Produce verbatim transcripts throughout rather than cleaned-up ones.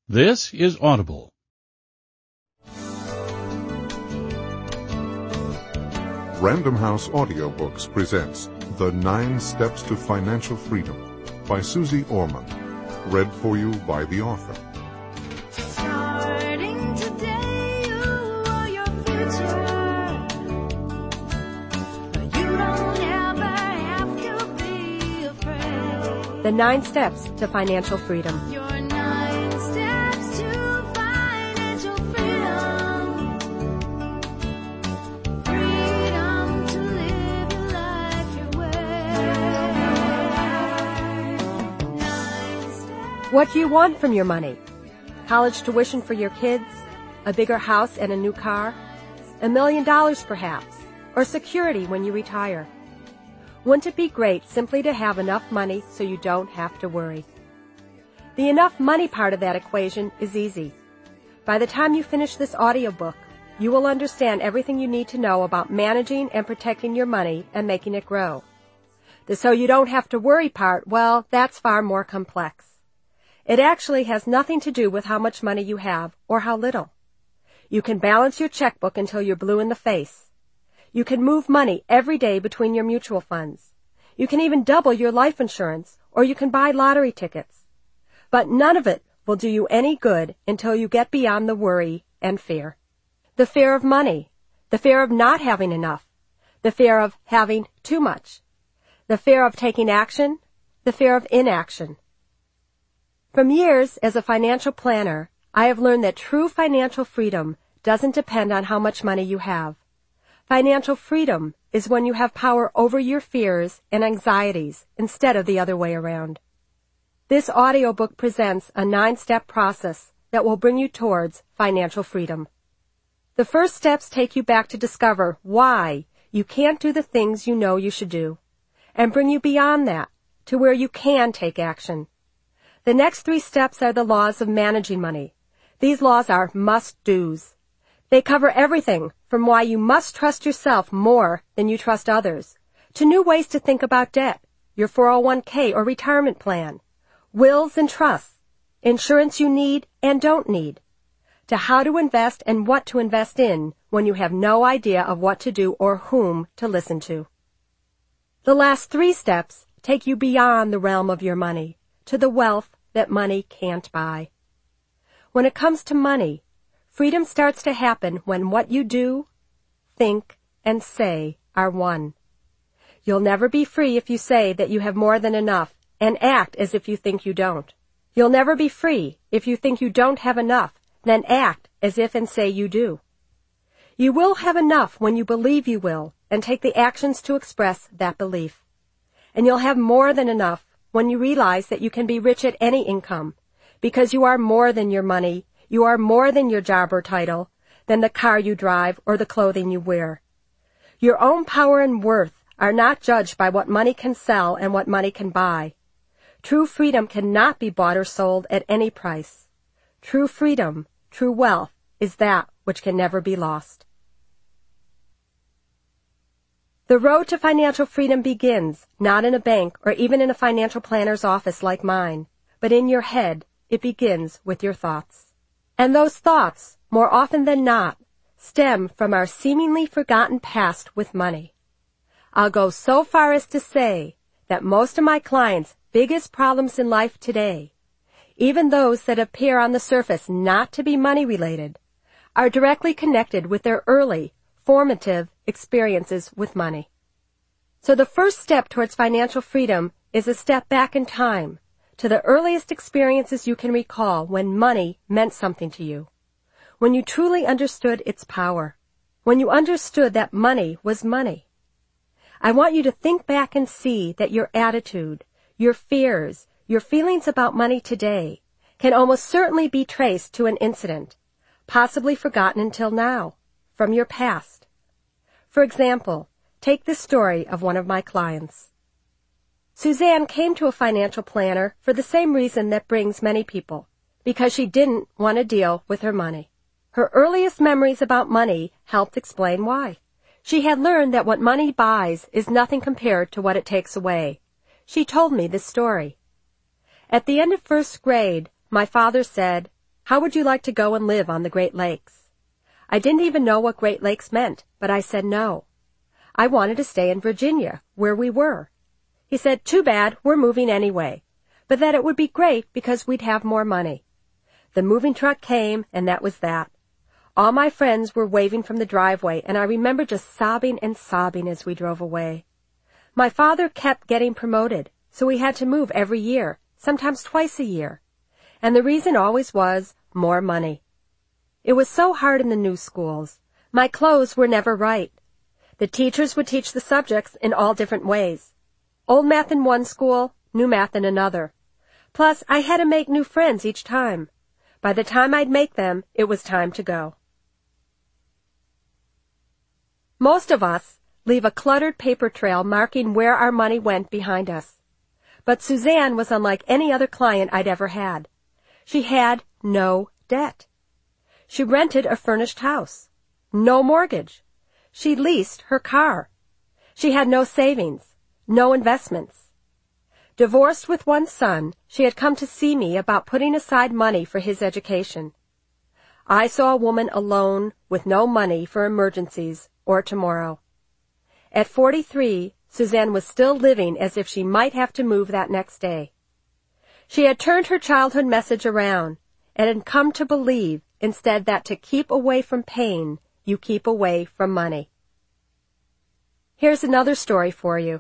This is Audible. Random House Audiobooks presents The Nine Steps to Financial Freedom by Susie Orman. Read for you by the author. Starting today, you are your future. But you don't ever have to be afraid. The Nine Steps to Financial Freedom. Your nine steps to financial freedom. Freedom to live your life your way. Nine steps. What do you want from your money? College tuition for your kids? A bigger house and a new car? A million dollars perhaps? Or security when you retire? Wouldn't it be great simply to have enough money so you don't have to worry? The enough money part of that equation is easy. By the time you finish this audiobook, you will understand everything you need to know about managing and protecting your money and making it grow. The so you don't have to worry part, well, that's far more complex. It actually has nothing to do with how much money you have or how little. You can balance your checkbook until you're blue in the face. You can move money every day between your mutual funds. You can even double your life insurance, or you can buy lottery tickets. But none of it will do you any good until you get beyond the worry and fear. The fear of money, the fear of not having enough, the fear of having too much, the fear of taking action, the fear of inaction. From years as a financial planner, I have learned that true financial freedom doesn't depend on how much money you have. Financial freedom is when you have power over your fears and anxieties instead of the other way around. This audiobook presents a nine-step process that will bring you towards financial freedom. The first steps take you back to discover why you can't do the things you know you should do, and bring you beyond that to where you can take action. The next three steps are the laws of managing money. These laws are must-dos. They cover everything from why you must trust yourself more than you trust others, to new ways to think about debt, your four oh one k or retirement plan, wills and trusts, insurance you need and don't need, to how to invest and what to invest in when you have no idea of what to do or whom to listen to. The last three steps take you beyond the realm of your money, to the wealth that money can't buy. When it comes to money, freedom starts to happen when what you do, think, and say are one. You'll never be free if you say that you have more than enough and act as if you think you don't. You'll never be free if you think you don't have enough, then act as if and say you do. You will have enough when you believe you will and take the actions to express that belief. And you'll have more than enough when you realize that you can be rich at any income, because you are more than your money, you are more than your job or title, than the car you drive or the clothing you wear. Your own power and worth are not judged by what money can sell and what money can buy. True freedom cannot be bought or sold at any price. True freedom, true wealth, is that which can never be lost. The road to financial freedom begins not in a bank or even in a financial planner's office like mine, but in your head. It begins with your thoughts. And those thoughts, more often than not, stem from our seemingly forgotten past with money. I'll go so far as to say that most of my clients' biggest problems in life today, even those that appear on the surface not to be money-related, are directly connected with their early, formative experiences with money. So the first step towards financial freedom is a step back in time to the earliest experiences you can recall when money meant something to you, when you truly understood its power, when you understood that money was money. I want you to think back and see that your attitude, your fears, your feelings about money today can almost certainly be traced to an incident, possibly forgotten until now, from your past. For example, take the story of one of my clients. Suzanne came to a financial planner for the same reason that brings many people, because she didn't want to deal with her money. Her earliest memories about money helped explain why. She had learned that what money buys is nothing compared to what it takes away. She told me this story. At the end of first grade, my father said, How would you like to go and live on the Great Lakes? I didn't even know what Great Lakes meant, but I said no. I wanted to stay in Virginia, where we were. He said, too bad, we're moving anyway, but that it would be great because we'd have more money. The moving truck came, and that was that. All my friends were waving from the driveway, and I remember just sobbing and sobbing as we drove away. My father kept getting promoted, so we had to move every year, sometimes twice a year. And the reason always was more money. It was so hard in the new schools. My clothes were never right. The teachers would teach the subjects in all different ways. Old math in one school, new math in another. Plus, I had to make new friends each time. By the time I'd make them, it was time to go. Most of us leave a cluttered paper trail marking where our money went behind us. But Suzanne was unlike any other client I'd ever had. She had no debt. She rented a furnished house. No mortgage. She leased her car. She had no savings, no investments. Divorced with one son, she had come to see me about putting aside money for his education. I saw a woman alone with no money for emergencies or tomorrow. At forty-three, Suzanne was still living as if she might have to move that next day. She had turned her childhood message around and had come to believe instead that to keep away from pain, you keep away from money. Here's another story for you.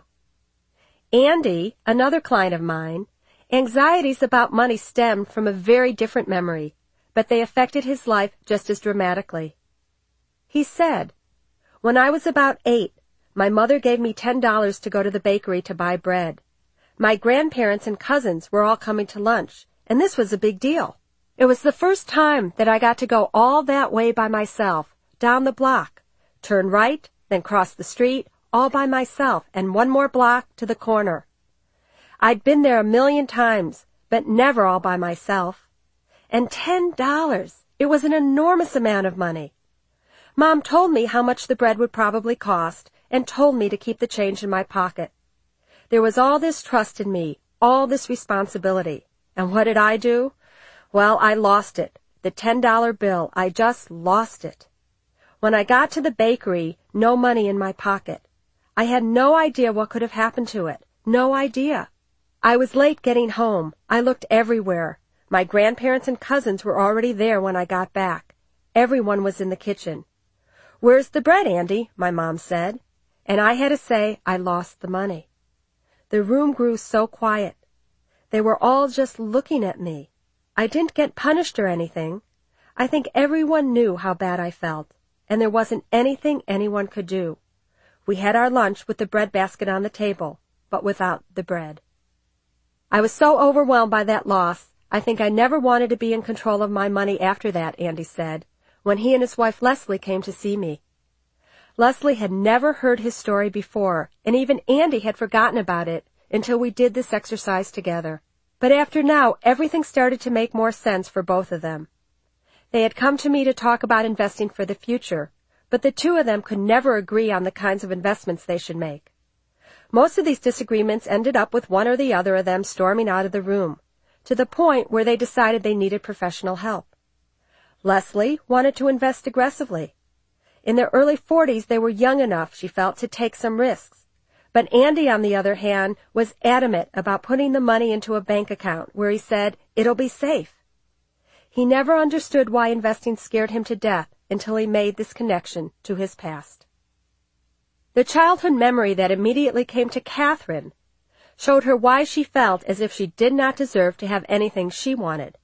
Andy, another client of mine, anxieties about money stemmed from a very different memory, but they affected his life just as dramatically. He said, when I was about eight, my mother gave me ten dollars to go to the bakery to buy bread. My grandparents and cousins were all coming to lunch, and this was a big deal. It was the first time that I got to go all that way by myself, down the block, turn right, then cross the street, all by myself, and one more block to the corner. I'd been there a million times, but never all by myself. And ten dollars! It was an enormous amount of money. Mom told me how much the bread would probably cost, and told me to keep the change in my pocket. There was all this trust in me, all this responsibility. And what did I do? Well, I lost it. The ten dollar bill, I just lost it. When I got to the bakery, no money in my pocket. I had no idea what could have happened to it. No idea. I was late getting home. I looked everywhere. My grandparents and cousins were already there when I got back. Everyone was in the kitchen. Where's the bread, Andy? My mom said. And I had to say I lost the money. The room grew so quiet. They were all just looking at me. I didn't get punished or anything. I think everyone knew how bad I felt, and there wasn't anything anyone could do. We had our lunch with the bread basket on the table, but without the bread. I was so overwhelmed by that loss, I think I never wanted to be in control of my money after that, Andy said, when he and his wife Leslie came to see me. Leslie had never heard his story before, and even Andy had forgotten about it until we did this exercise together. But after now, everything started to make more sense for both of them. They had come to me to talk about investing for the future, but the two of them could never agree on the kinds of investments they should make. Most of these disagreements ended up with one or the other of them storming out of the room, to the point where they decided they needed professional help. Leslie wanted to invest aggressively. In their early forties, they were young enough, she felt, to take some risks. But Andy, on the other hand, was adamant about putting the money into a bank account where he said, it'll be safe. He never understood why investing scared him to death until he made this connection to his past. The childhood memory that immediately came to Catherine showed her why she felt as if she did not deserve to have anything she wanted.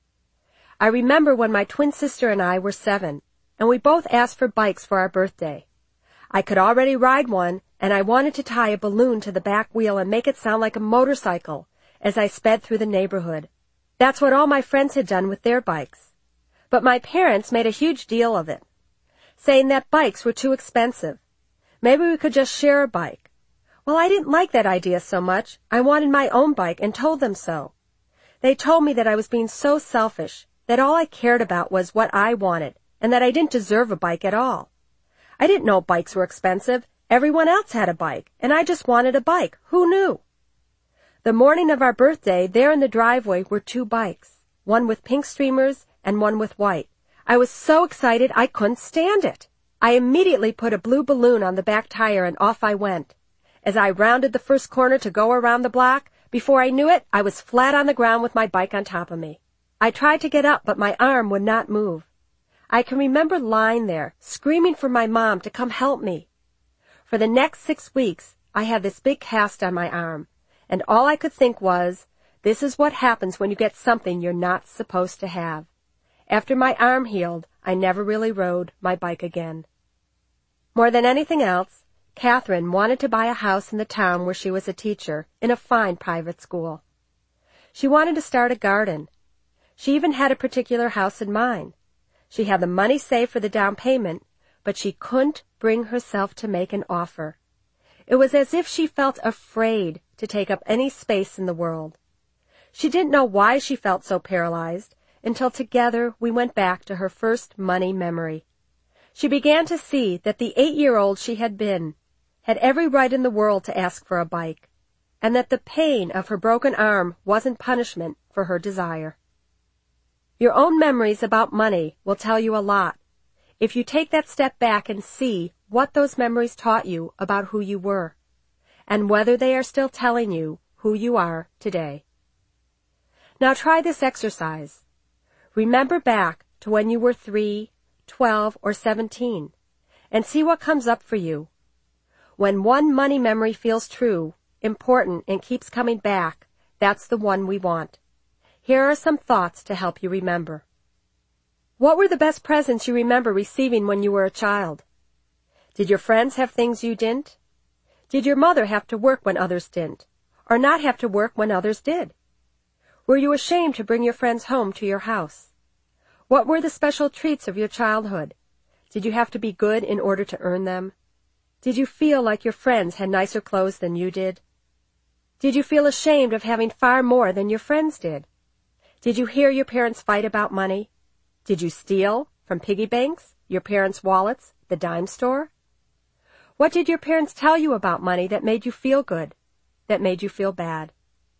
I remember when my twin sister and I were seven, and we both asked for bikes for our birthday. I could already ride one, and I wanted to tie a balloon to the back wheel and make it sound like a motorcycle as I sped through the neighborhood. That's what all my friends had done with their bikes. But my parents made a huge deal of it, saying that bikes were too expensive. Maybe we could just share a bike. Well, I didn't like that idea so much. I wanted my own bike and told them so. They told me that I was being so selfish, that all I cared about was what I wanted, and that I didn't deserve a bike at all. I didn't know bikes were expensive. Everyone else had a bike, and I just wanted a bike. Who knew? The morning of our birthday, there in the driveway were two bikes, one with pink streamers and one with white. I was so excited I couldn't stand it. I immediately put a blue balloon on the back tire and off I went. As I rounded the first corner to go around the block, before I knew it, I was flat on the ground with my bike on top of me. I tried to get up, but my arm would not move. I can remember lying there, screaming for my mom to come help me. For the next six weeks, I had this big cast on my arm, and all I could think was, this is what happens when you get something you're not supposed to have. After my arm healed, I never really rode my bike again. More than anything else, Catherine wanted to buy a house in the town where she was a teacher in a fine private school. She wanted to start a garden. She even had a particular house in mind. She had the money saved for the down payment, but she couldn't bring herself to make an offer. It was as if she felt afraid to take up any space in the world. She didn't know why she felt so paralyzed until together we went back to her first money memory. She began to see that the eight-year-old she had been had every right in the world to ask for a bike, and that the pain of her broken arm wasn't punishment for her desire. Your own memories about money will tell you a lot if you take that step back and see what those memories taught you about who you were, and whether they are still telling you who you are today. Now try this exercise. Remember back to when you were three, twelve, or seventeen, and see what comes up for you. When one money memory feels true, important, and keeps coming back, that's the one we want. Here are some thoughts to help you remember. What were the best presents you remember receiving when you were a child? Did your friends have things you didn't? Did your mother have to work when others didn't, or not have to work when others did? Were you ashamed to bring your friends home to your house? What were the special treats of your childhood? Did you have to be good in order to earn them? Did you feel like your friends had nicer clothes than you did? Did you feel ashamed of having far more than your friends did? Did you hear your parents fight about money? Did you steal from piggy banks, your parents' wallets, the dime store? What did your parents tell you about money that made you feel good, that made you feel bad?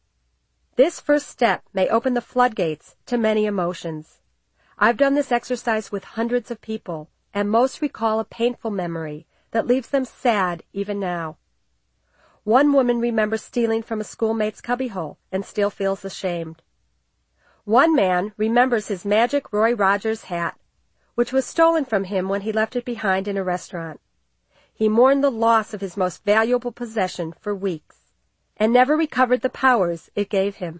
This first step may open the floodgates to many emotions. I've done this exercise with hundreds of people, and most recall a painful memory that leaves them sad even now. One woman remembers stealing from a schoolmate's cubbyhole and still feels ashamed. One man remembers his magic Roy Rogers hat, which was stolen from him when he left it behind in a restaurant. He mourned the loss of his most valuable possession for weeks, and never recovered the powers it gave him.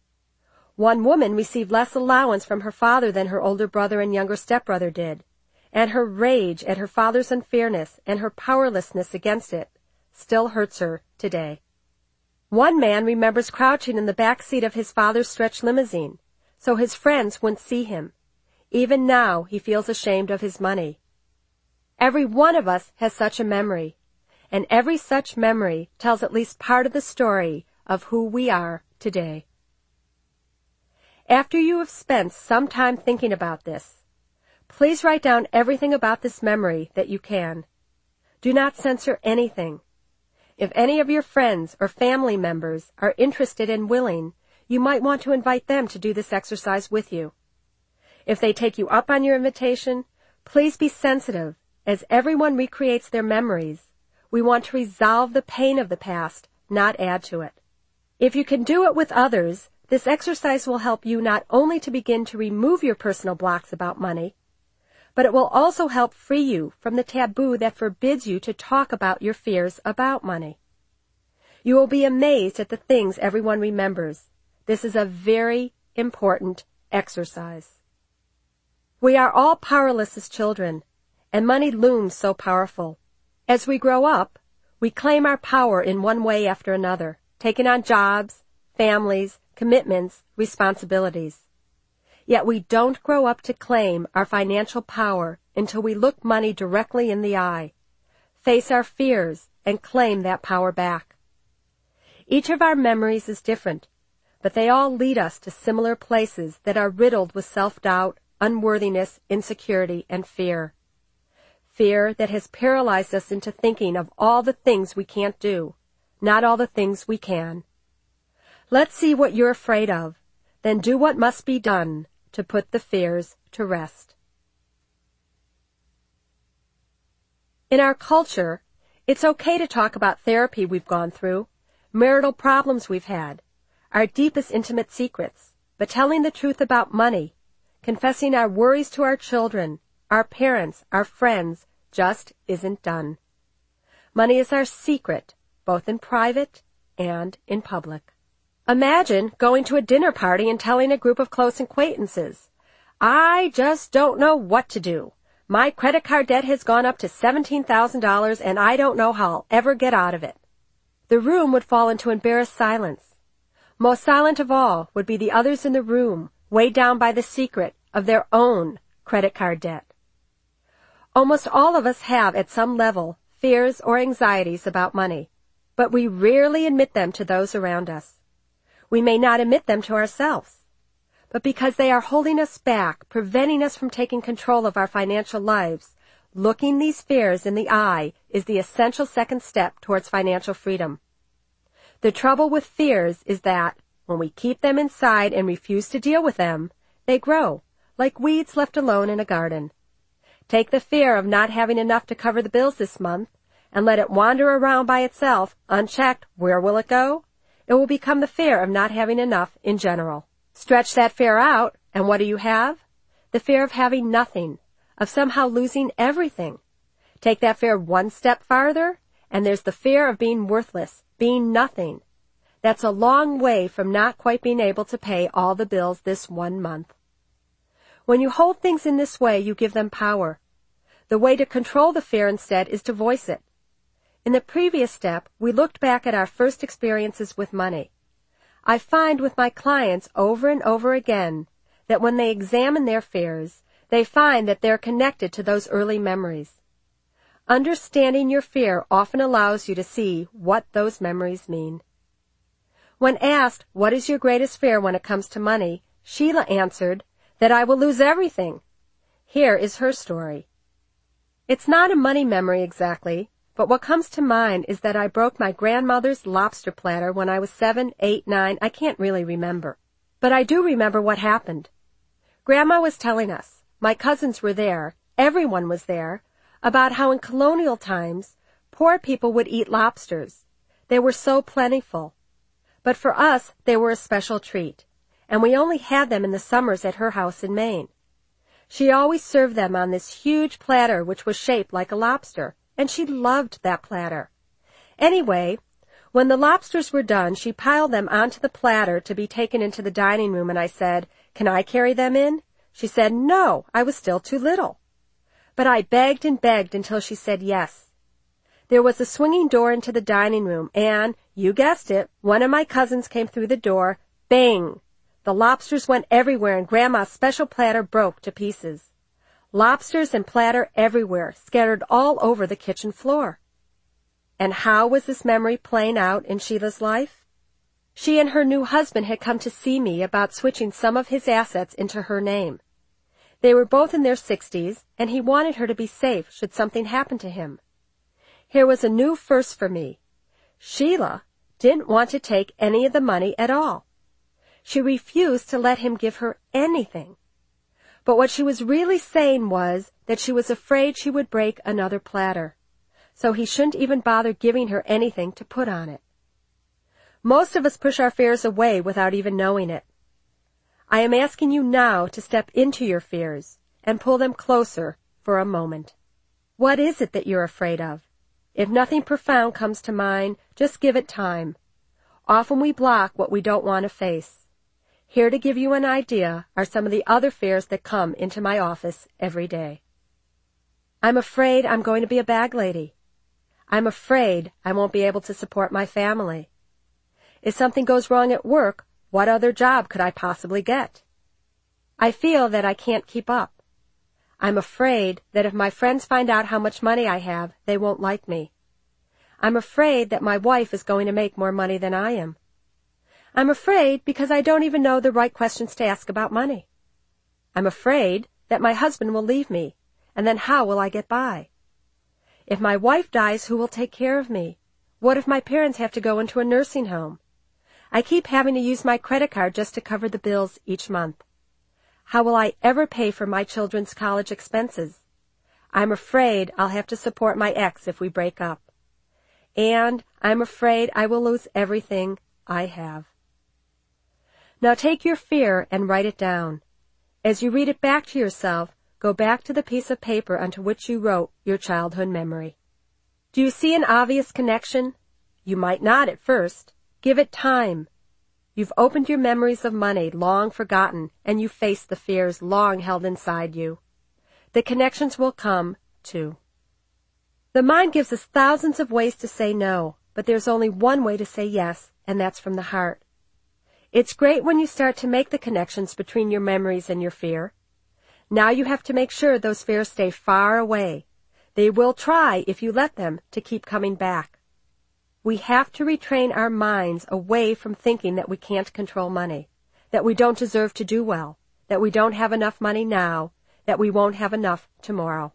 One woman received less allowance from her father than her older brother and younger stepbrother did, and her rage at her father's unfairness and her powerlessness against it still hurts her today. One man remembers crouching in the back seat of his father's stretch limousine, so his friends wouldn't see him. Even now, he feels ashamed of his money. Every one of us has such a memory, and every such memory tells at least part of the story of who we are today. After you have spent some time thinking about this, please write down everything about this memory that you can. Do not censor anything. If any of your friends or family members are interested and willing, you might want to invite them to do this exercise with you. If they take you up on your invitation, please be sensitive. As everyone recreates their memories, we want to resolve the pain of the past, not add to it. If you can do it with others, this exercise will help you not only to begin to remove your personal blocks about money, but it will also help free you from the taboo that forbids you to talk about your fears about money. You will be amazed at the things everyone remembers. This is a very important exercise. We are all powerless as children, and money looms so powerful. As we grow up, we claim our power in one way after another, taking on jobs, families, commitments, responsibilities. Yet we don't grow up to claim our financial power until we look money directly in the eye, face our fears, and claim that power back. Each of our memories is different, but they all lead us to similar places that are riddled with self-doubt, unworthiness, insecurity, and fear. Fear that has paralyzed us into thinking of all the things we can't do, not all the things we can. Let's see what you're afraid of, then do what must be done to put the fears to rest. In our culture, it's okay to talk about therapy we've gone through, marital problems we've had, our deepest intimate secrets, but telling the truth about money, confessing our worries to our children, our parents, our friends, just isn't done. Money is our secret, both in private and in public. Imagine going to a dinner party and telling a group of close acquaintances, "I just don't know what to do. My credit card debt has gone up to seventeen thousand dollars and I don't know how I'll ever get out of it." The room would fall into embarrassed silence. Most silent of all would be the others in the room, weighed down by the secret of their own credit card debt. Almost all of us have, at some level, fears or anxieties about money, but we rarely admit them to those around us. We may not admit them to ourselves, but because they are holding us back, preventing us from taking control of our financial lives, looking these fears in the eye is the essential second step towards financial freedom. The trouble with fears is that, when we keep them inside and refuse to deal with them, they grow, like weeds left alone in a garden. Take the fear of not having enough to cover the bills this month, and let it wander around by itself, unchecked. Where will it go? It will become the fear of not having enough in general. Stretch that fear out, and what do you have? The fear of having nothing, of somehow losing everything. Take that fear one step farther, and there's the fear of being worthless, being nothing. That's a long way from not quite being able to pay all the bills this one month. When you hold things in this way, you give them power. The way to control the fear instead is to voice it. In the previous step, we looked back at our first experiences with money. I find with my clients over and over again that when they examine their fears, they find that they're connected to those early memories. Understanding your fear often allows you to see what those memories mean. When asked, "What is your greatest fear when it comes to money?" Sheila answered, "That I will lose everything." Here is her story. It's not a money memory exactly, but what comes to mind is that I broke my grandmother's lobster platter when I was seven, eight, nine, I can't really remember. But I do remember what happened. Grandma was telling us, my cousins were there, everyone was there, about how in colonial times, poor people would eat lobsters. They were so plentiful. But for us, they were a special treat, and we only had them in the summers at her house in Maine. She always served them on this huge platter which was shaped like a lobster, and she loved that platter. Anyway, when the lobsters were done, she piled them onto the platter to be taken into the dining room, and I said, "Can I carry them in?" She said, "No, I was still too little." But I begged and begged until she said yes. There was a swinging door into the dining room, and, you guessed it, one of my cousins came through the door. Bang! The lobsters went everywhere, and Grandma's special platter broke to pieces. Lobsters and platter everywhere, scattered all over the kitchen floor. And how was this memory playing out in Sheila's life? She and her new husband had come to see me about switching some of his assets into her name. They were both in their sixties, and he wanted her to be safe should something happen to him. Here was a new first for me. Sheila didn't want to take any of the money at all. She refused to let him give her anything. But what she was really saying was that she was afraid she would break another platter, so he shouldn't even bother giving her anything to put on it. Most of us push our fears away without even knowing it. I am asking you now to step into your fears and pull them closer for a moment. What is it that you're afraid of? If nothing profound comes to mind, just give it time. Often we block what we don't want to face. Here to give you an idea are some of the other fears that come into my office every day. I'm afraid I'm going to be a bag lady. I'm afraid I won't be able to support my family. If something goes wrong at work, what other job could I possibly get? I feel that I can't keep up. I'm afraid that if my friends find out how much money I have, they won't like me. I'm afraid that my wife is going to make more money than I am. I'm afraid because I don't even know the right questions to ask about money. I'm afraid that my husband will leave me, and then how will I get by? If my wife dies, who will take care of me? What if my parents have to go into a nursing home? I keep having to use my credit card just to cover the bills each month. How will I ever pay for my children's college expenses? I'm afraid I'll have to support my ex if we break up. And I'm afraid I will lose everything I have. Now take your fear and write it down. As you read it back to yourself, go back to the piece of paper onto which you wrote your childhood memory. Do you see an obvious connection? You might not at first. Give it time. You've opened your memories of money long forgotten, and you face the fears long held inside you. The connections will come, too. The mind gives us thousands of ways to say no, but there's only one way to say yes, and that's from the heart. It's great when you start to make the connections between your memories and your fear. Now you have to make sure those fears stay far away. They will try, if you let them, to keep coming back. We have to retrain our minds away from thinking that we can't control money, that we don't deserve to do well, that we don't have enough money now, that we won't have enough tomorrow.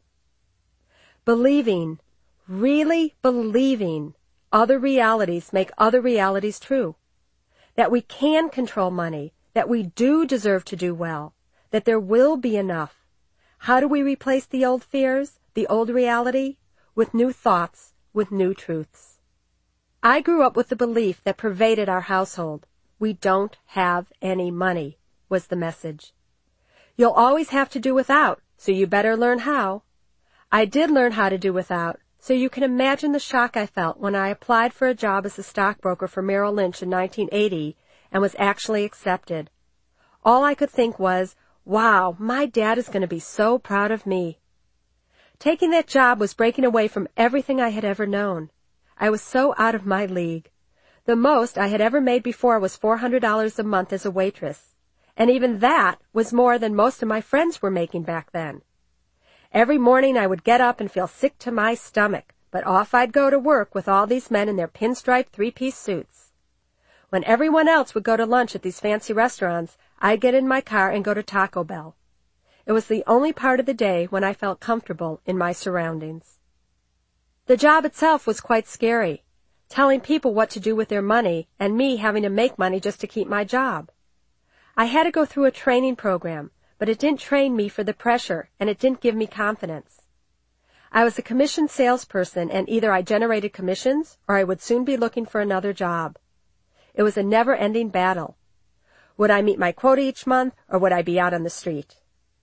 Believing, really believing, other realities make other realities true. That we can control money, that we do deserve to do well, that there will be enough. How do we replace the old fears, the old reality? With new thoughts, with new truths. I grew up with the belief that pervaded our household. We don't have any money, was the message. You'll always have to do without, so you better learn how. I did learn how to do without, so you can imagine the shock I felt when I applied for a job as a stockbroker for Merrill Lynch in nineteen eighty and was actually accepted. All I could think was, wow, my dad is going to be so proud of me. Taking that job was breaking away from everything I had ever known. I was so out of my league. The most I had ever made before was four hundred dollars a month as a waitress, and even that was more than most of my friends were making back then. Every morning I would get up and feel sick to my stomach, but off I'd go to work with all these men in their pinstripe three-piece suits. When everyone else would go to lunch at these fancy restaurants, I'd get in my car and go to Taco Bell. It was the only part of the day when I felt comfortable in my surroundings. The job itself was quite scary, telling people what to do with their money and me having to make money just to keep my job. I had to go through a training program, but it didn't train me for the pressure and it didn't give me confidence. I was a commission salesperson and either I generated commissions or I would soon be looking for another job. It was a never-ending battle. Would I meet my quota each month or would I be out on the street?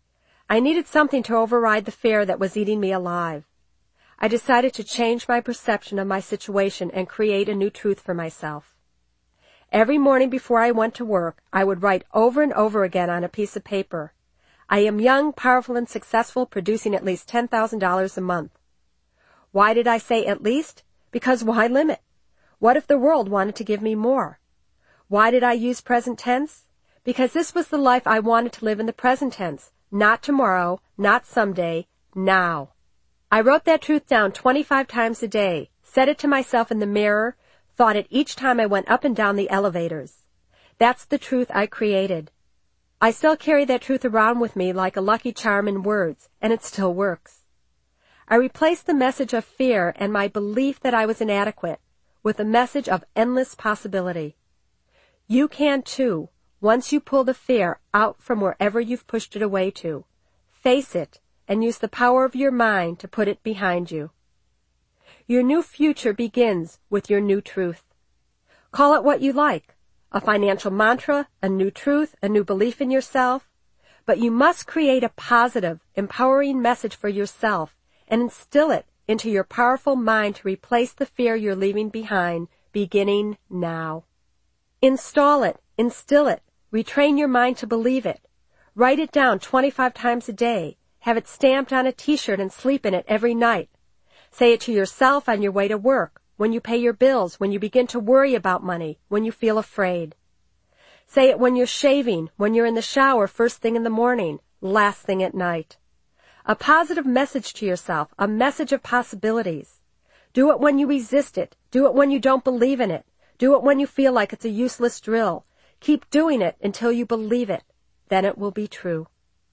I needed something to override the fear that was eating me alive. I decided to change my perception of my situation and create a new truth for myself. Every morning before I went to work, I would write over and over again on a piece of paper, I am young, powerful, and successful, producing at least ten thousand dollars a month. Why did I say at least? Because why limit? What if the world wanted to give me more? Why did I use present tense? Because this was the life I wanted to live in the present tense, not tomorrow, not someday, now. I wrote that truth down twenty-five times a day, said it to myself in the mirror, thought it each time I went up and down the elevators. That's the truth I created. I still carry that truth around with me like a lucky charm in words, and it still works. I replaced the message of fear and my belief that I was inadequate with a message of endless possibility. You can too, once you pull the fear out from wherever you've pushed it away to. Face it and use the power of your mind to put it behind you. Your new future begins with your new truth. Call it what you like, a financial mantra, a new truth, a new belief in yourself, but you must create a positive, empowering message for yourself and instill it into your powerful mind to replace the fear you're leaving behind, beginning now. Install it, instill it, retrain your mind to believe it. Write it down twenty-five times a day. Have it stamped on a t-shirt and sleep in it every night. Say it to yourself on your way to work, when you pay your bills, when you begin to worry about money, when you feel afraid. Say it when you're shaving, when you're in the shower first thing in the morning, last thing at night. A positive message to yourself, a message of possibilities. Do it when you resist it. Do it when you don't believe in it. Do it when you feel like it's a useless drill. Keep doing it until you believe it. Then it will be true.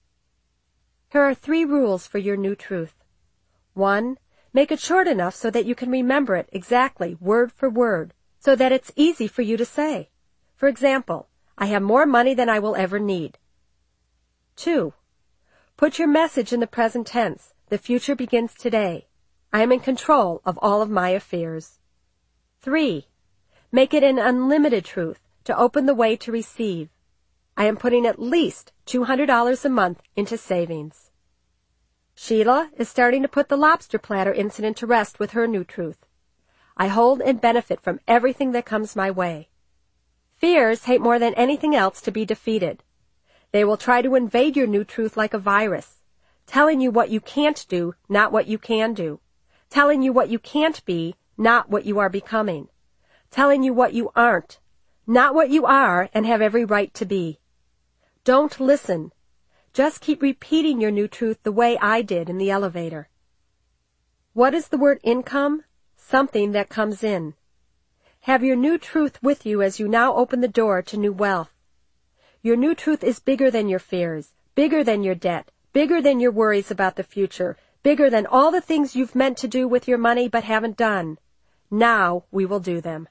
Here are three rules for your new truth. One, make it short enough so that you can remember it exactly, word for word, so that it's easy for you to say. For example, I have more money than I will ever need. Two, put your message in the present tense. The future begins today. I am in control of all of my affairs. Three, make it an unlimited truth to open the way to receive. I am putting at least two hundred dollars a month into savings. Sheila is starting to put the lobster platter incident to rest with her new truth. I hold and benefit from everything that comes my way. Fears hate more than anything else to be defeated. They will try to invade your new truth like a virus, telling you what you can't do, not what you can do, telling you what you can't be, not what you are becoming, telling you what you aren't, not what you are and have every right to be. Don't listen. Just keep repeating your new truth the way I did in the elevator. What is the word income? Something that comes in. Have your new truth with you as you now open the door to new wealth. Your new truth is bigger than your fears, bigger than your debt, bigger than your worries about the future, bigger than all the things you've meant to do with your money but haven't done. Now we will do them.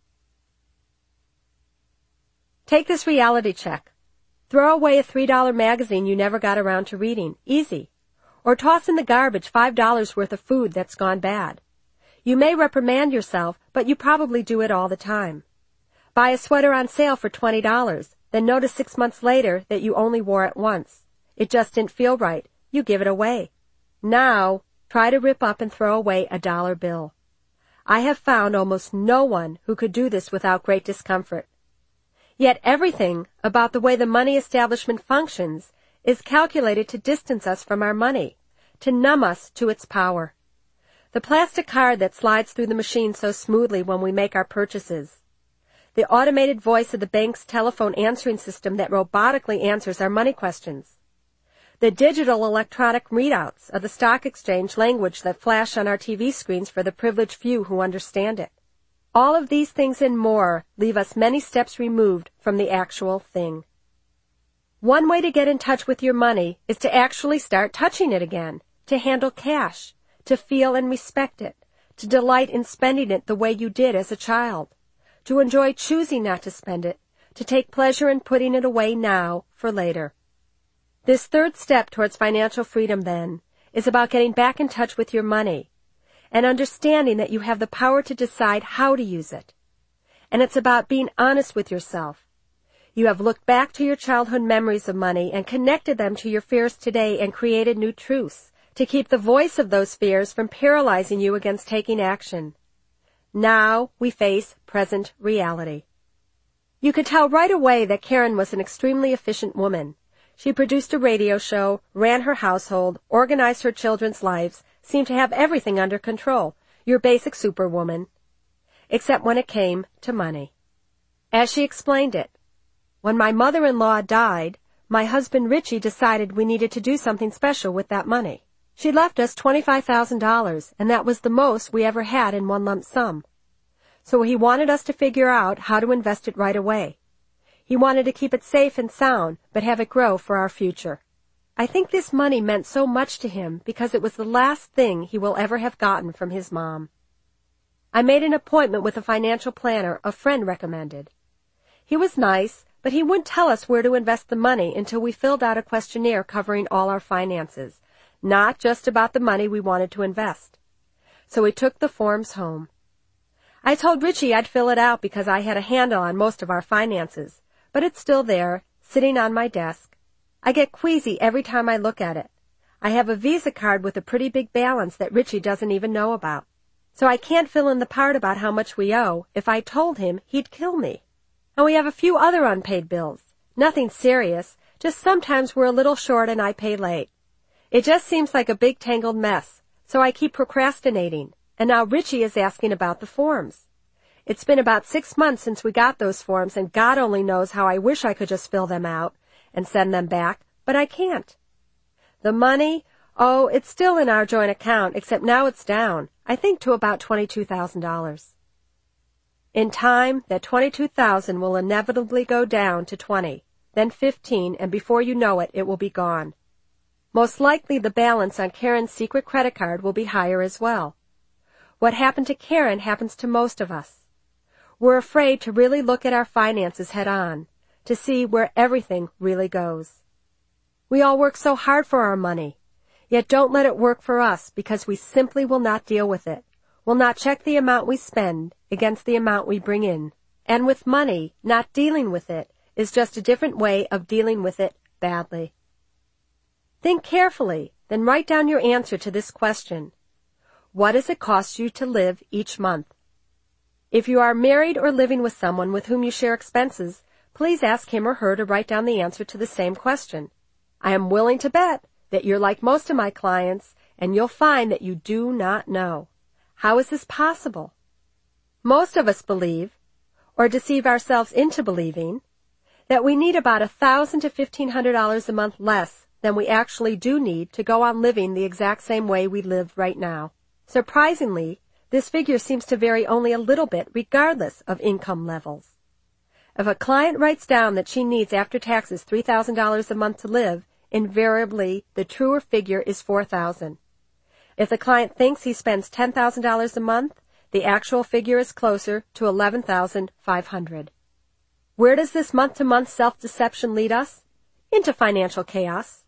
Take this reality check. Throw away a three dollar magazine you never got around to reading. Easy. Or toss in the garbage five dollars worth of food that's gone bad. You may reprimand yourself, but you probably do it all the time. Buy a sweater on sale for twenty dollars, then notice six months later that you only wore it once. It just didn't feel right. You give it away. Now, try to rip up and throw away a dollar bill. I have found almost no one who could do this without great discomfort. Yet everything about the way the money establishment functions is calculated to distance us from our money, to numb us to its power. The plastic card that slides through the machine so smoothly when we make our purchases. The automated voice of the bank's telephone answering system that robotically answers our money questions. The digital electronic readouts of the stock exchange language that flash on our T V screens for the privileged few who understand it. All of these things and more leave us many steps removed from the actual thing. One way to get in touch with your money is to actually start touching it again, to handle cash, to feel and respect it, to delight in spending it the way you did as a child, to enjoy choosing not to spend it, to take pleasure in putting it away now for later. This third step towards financial freedom, then, is about getting back in touch with your money and understanding that you have the power to decide how to use it. And it's about being honest with yourself. You have looked back to your childhood memories of money and connected them to your fears today and created new truths to keep the voice of those fears from paralyzing you against taking action. Now we face present reality. You could tell right away that Karen was an extremely efficient woman. She produced a radio show, ran her household, organized her children's lives, seemed to have everything under control. Your basic superwoman. Except when it came to money. As she explained it, when my mother-in-law died, my husband Richie decided we needed to do something special with that money. She left us twenty-five thousand dollars, and that was the most we ever had in one lump sum. So he wanted us to figure out how to invest it right away. He wanted to keep it safe and sound, but have it grow for our future. I think this money meant so much to him because it was the last thing he will ever have gotten from his mom. I made an appointment with a financial planner a friend recommended. He was nice, but he wouldn't tell us where to invest the money until we filled out a questionnaire covering all our finances, not just about the money we wanted to invest. So we took the forms home. I told Richie I'd fill it out because I had a handle on most of our finances, but it's still there, sitting on my desk. I get queasy every time I look at it. I have a Visa card with a pretty big balance that Richie doesn't even know about. So I can't fill in the part about how much we owe. If I told him, he'd kill me. And we have a few other unpaid bills. Nothing serious, just sometimes we're a little short and I pay late. It just seems like a big tangled mess, so I keep procrastinating. And now Richie is asking about the forms. It's been about six months since we got those forms, and God only knows how I wish I could just fill them out and send them back, but I can't. The money, oh, it's still in our joint account, except now it's down, I think to about twenty-two thousand dollars. In time, that twenty-two thousand dollars will inevitably go down to twenty, then fifteen, and before you know it, it will be gone. Most likely the balance on Karen's secret credit card will be higher as well. What happened to Karen happens to most of us. We're afraid to really look at our finances head on, to see where everything really goes. We all work so hard for our money. Yet don't let it work for us, because we simply will not deal with it. We'll not check the amount we spend against the amount we bring in. And with money, not dealing with it is just a different way of dealing with it badly. Think carefully, then write down your answer to this question. What does it cost you to live each month? If you are married or living with someone with whom you share expenses, please ask him or her to write down the answer to the same question. I am willing to bet that you're like most of my clients, and you'll find that you do not know. How is this possible? Most of us believe, or deceive ourselves into believing, that we need about a thousand to fifteen hundred dollars a month less than we actually do need to go on living the exact same way we live right now. Surprisingly, this figure seems to vary only a little bit regardless of income levels. If a client writes down that she needs after taxes three thousand dollars a month to live, invariably the truer figure is four thousand dollars. If the client thinks he spends ten thousand dollars a month, the actual figure is closer to eleven thousand five hundred dollars. Where does this month-to-month self-deception lead us? Into financial chaos.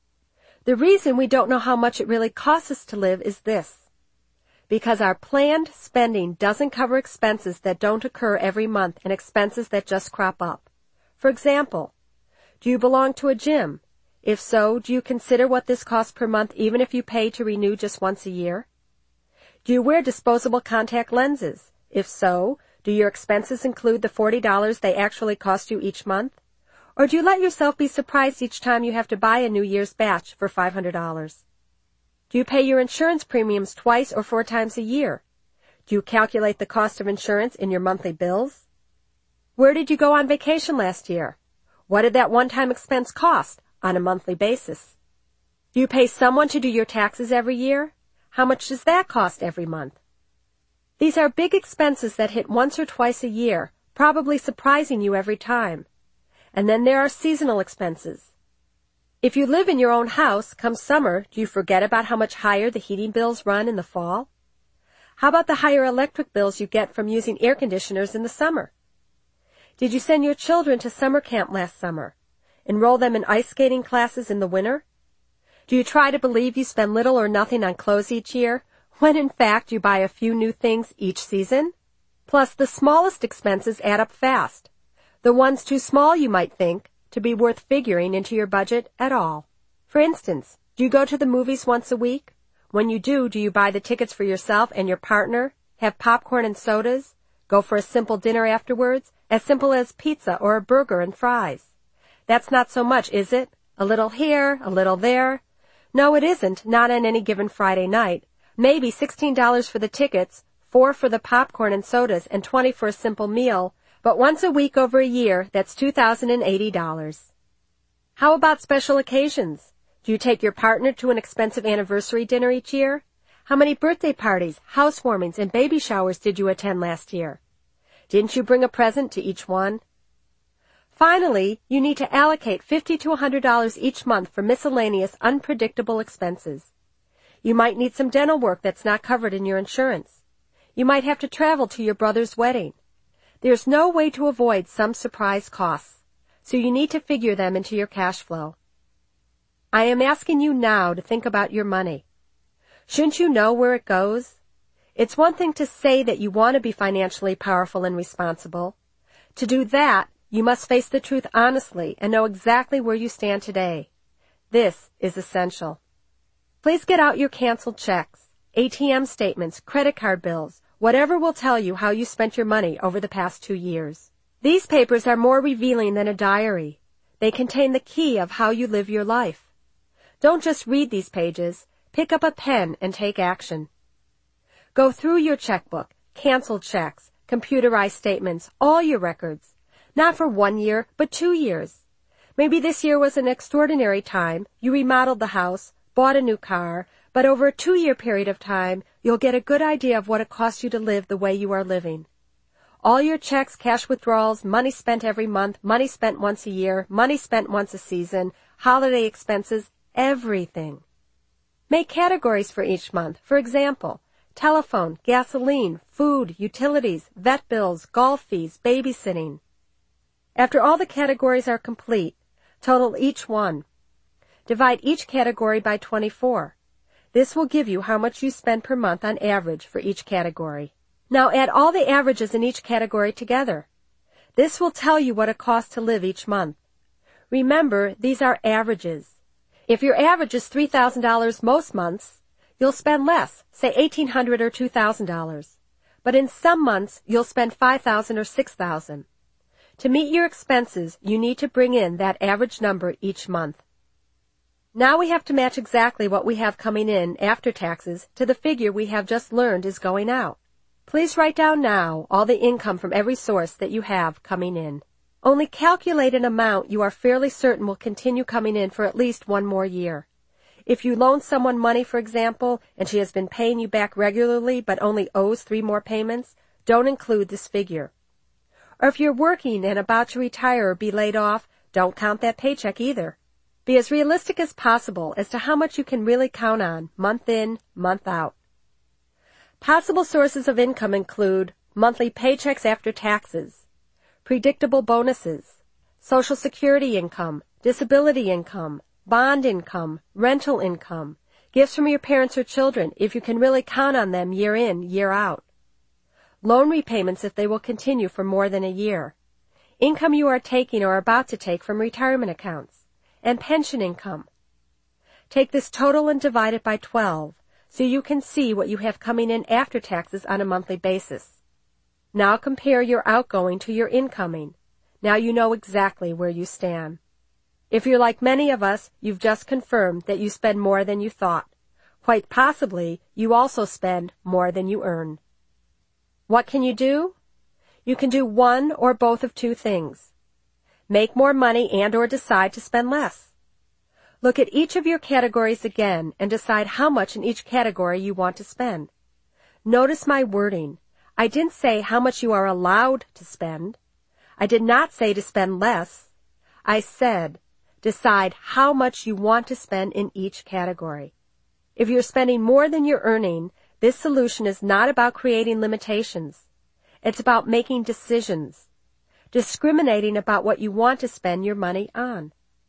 The reason we don't know how much it really costs us to live is this. Because our planned spending doesn't cover expenses that don't occur every month and expenses that just crop up. For example, do you belong to a gym? If so, do you consider what this costs per month even if you pay to renew just once a year? Do you wear disposable contact lenses? If so, do your expenses include the forty dollars they actually cost you each month? Or do you let yourself be surprised each time you have to buy a New Year's batch for five hundred dollars? Do you pay your insurance premiums twice or four times a year? Do you calculate the cost of insurance in your monthly bills? Where did you go on vacation last year? What did that one-time expense cost on a monthly basis? Do you pay someone to do your taxes every year? How much does that cost every month? These are big expenses that hit once or twice a year, probably surprising you every time. And then there are seasonal expenses. If you live in your own house, come summer, do you forget about how much higher the heating bills run in the fall? How about the higher electric bills you get from using air conditioners in the summer? Did you send your children to summer camp last summer? Enroll them in ice skating classes in the winter? Do you try to believe you spend little or nothing on clothes each year, when in fact you buy a few new things each season? Plus, the smallest expenses add up fast. The ones too small, you might think, to be worth figuring into your budget at all. For instance, do you go to the movies once a week? When you do, do you buy the tickets for yourself and your partner, have popcorn and sodas, go for a simple dinner afterwards, as simple as pizza or a burger and fries? That's not so much, is it? A little here, a little there. No, it isn't, not on any given Friday night. Maybe sixteen dollars for the tickets, four for the popcorn and sodas, and twenty for a simple meal, but once a week over a year, that's two thousand eighty dollars. How about special occasions? Do you take your partner to an expensive anniversary dinner each year? How many birthday parties, housewarmings, and baby showers did you attend last year? Didn't you bring a present to each one? Finally, you need to allocate fifty to one hundred dollars each month for miscellaneous, unpredictable expenses. You might need some dental work that's not covered in your insurance. You might have to travel to your brother's wedding. There's no way to avoid some surprise costs, so you need to figure them into your cash flow. I am asking you now to think about your money. Shouldn't you know where it goes? It's one thing to say that you want to be financially powerful and responsible. To do that, you must face the truth honestly and know exactly where you stand today. This is essential. Please get out your canceled checks, A T M statements, credit card bills, whatever will tell you how you spent your money over the past two years. These papers are more revealing than a diary. They contain the key of how you live your life. Don't just read these pages. Pick up a pen and take action. Go through your checkbook, canceled checks, computerized statements, all your records. Not for one year, but two years. Maybe this year was an extraordinary time. You remodeled the house, bought a new car, but over a two-year period of time, you'll get a good idea of what it costs you to live the way you are living. All your checks, cash withdrawals, money spent every month, money spent once a year, money spent once a season, holiday expenses, everything. Make categories for each month. For example, telephone, gasoline, food, utilities, vet bills, golf fees, babysitting. After all the categories are complete, total each one. Divide each category by twenty-four. This will give you how much you spend per month on average for each category. Now add all the averages in each category together. This will tell you what it costs to live each month. Remember, these are averages. If your average is three thousand dollars most months, you'll spend less, say eighteen hundred dollars or two thousand dollars. But in some months, you'll spend five thousand dollars or six thousand dollars. To meet your expenses, you need to bring in that average number each month. Now we have to match exactly what we have coming in after taxes to the figure we have just learned is going out. Please write down now all the income from every source that you have coming in. Only calculate an amount you are fairly certain will continue coming in for at least one more year. If you loan someone money, for example, and she has been paying you back regularly but only owes three more payments, don't include this figure. Or if you're working and about to retire or be laid off, don't count that paycheck either. Be as realistic as possible as to how much you can really count on, month in, month out. Possible sources of income include monthly paychecks after taxes, predictable bonuses, Social Security income, disability income, bond income, rental income, gifts from your parents or children if you can really count on them year in, year out, loan repayments if they will continue for more than a year, income you are taking or about to take from retirement accounts, and pension income. Take this total and divide it by twelve so you can see what you have coming in after taxes on a monthly basis. Now compare your outgoing to your incoming. Now you know exactly where you stand. If you're like many of us, you've just confirmed that you spend more than you thought. Quite possibly, you also spend more than you earn. What can you do? You can do one or both of two things. Make more money and or decide to spend less. Look at each of your categories again and decide how much in each category you want to spend. Notice my wording. I didn't say how much you are allowed to spend. I did not say to spend less. I said, decide how much you want to spend in each category. If you're spending more than you're earning, this solution is not about creating limitations. It's about making decisions, discriminating about what you want to spend your money on.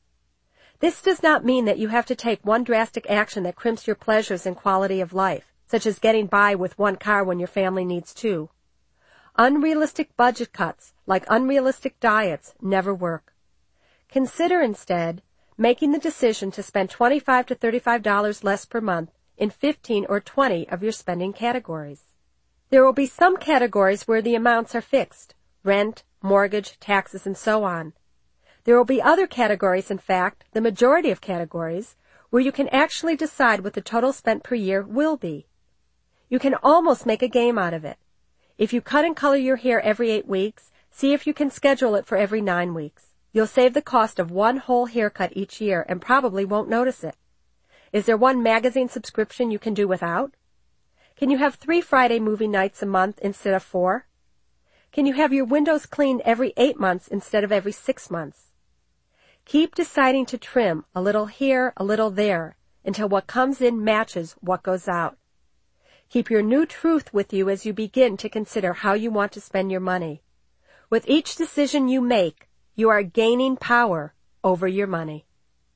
This does not mean that you have to take one drastic action that crimps your pleasures and quality of life, such as getting by with one car when your family needs two. Unrealistic budget cuts, like unrealistic diets, never work. Consider instead making the decision to spend twenty-five to thirty-five dollars less per month in fifteen or twenty of your spending categories. There will be some categories where the amounts are fixed, rent, mortgage, taxes, and so on. There will be other categories, in fact, the majority of categories, where you can actually decide what the total spent per year will be. You can almost make a game out of it. If you cut and color your hair every eight weeks, see if you can schedule it for every nine weeks. You'll save the cost of one whole haircut each year and probably won't notice it. Is there one magazine subscription you can do without? Can you have three Friday movie nights a month instead of four? Can you have your windows cleaned every eight months instead of every six months? Keep deciding to trim a little here, a little there, until what comes in matches what goes out. Keep your new truth with you as you begin to consider how you want to spend your money. With each decision you make, you are gaining power over your money.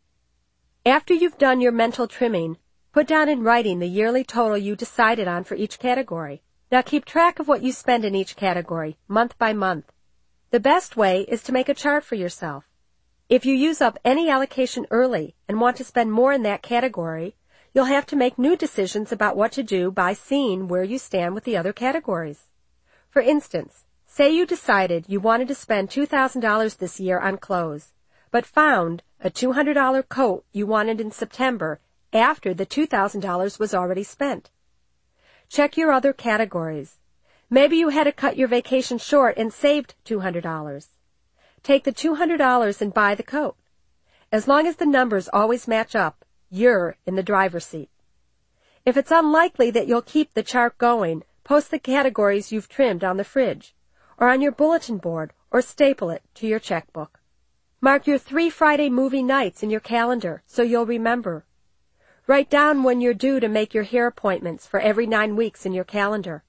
After you've done your mental trimming, put down in writing the yearly total you decided on for each category. Now keep track of what you spend in each category, month by month. The best way is to make a chart for yourself. If you use up any allocation early and want to spend more in that category, you'll have to make new decisions about what to do by seeing where you stand with the other categories. For instance, say you decided you wanted to spend two thousand dollars this year on clothes, but found a two hundred dollars coat you wanted in September after the two thousand dollars was already spent. Check your other categories. Maybe you had to cut your vacation short and saved two hundred dollars. Take the two hundred dollars and buy the coat. As long as the numbers always match up, you're in the driver's seat. If it's unlikely that you'll keep the chart going, post the categories you've trimmed on the fridge, or on your bulletin board, or staple it to your checkbook. Mark your three Friday movie nights in your calendar so you'll remember. Write down when you're due to make your hair appointments for every nine weeks in your calendar.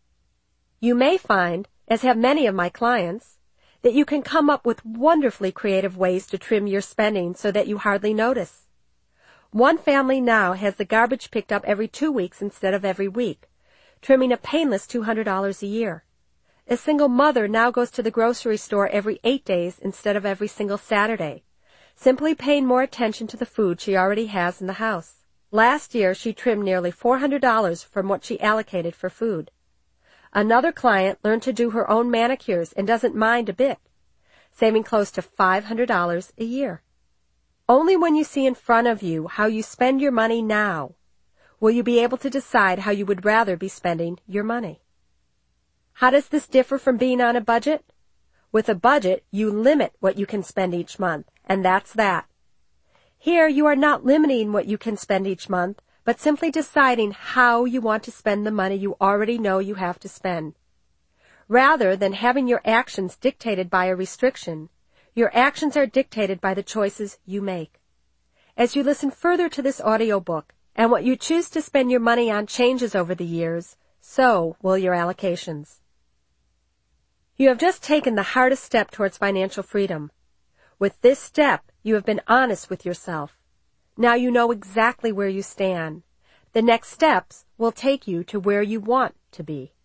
You may find, as have many of my clients, that you can come up with wonderfully creative ways to trim your spending so that you hardly notice. One family now has the garbage picked up every two weeks instead of every week, trimming a painless two hundred dollars a year. A single mother now goes to the grocery store every eight days instead of every single Saturday, simply paying more attention to the food she already has in the house. Last year, she trimmed nearly four hundred dollars from what she allocated for food. Another client learned to do her own manicures and doesn't mind a bit, saving close to five hundred dollars a year. Only when you see in front of you how you spend your money now will you be able to decide how you would rather be spending your money. How does this differ from being on a budget? With a budget, you limit what you can spend each month, and that's that. Here, you are not limiting what you can spend each month, but simply deciding how you want to spend the money you already know you have to spend. Rather than having your actions dictated by a restriction, your actions are dictated by the choices you make. As you listen further to this audiobook, and what you choose to spend your money on changes over the years, so will your allocations. You have just taken the hardest step towards financial freedom. With this step, you have been honest with yourself. Now you know exactly where you stand. The next steps will take you to where you want to be.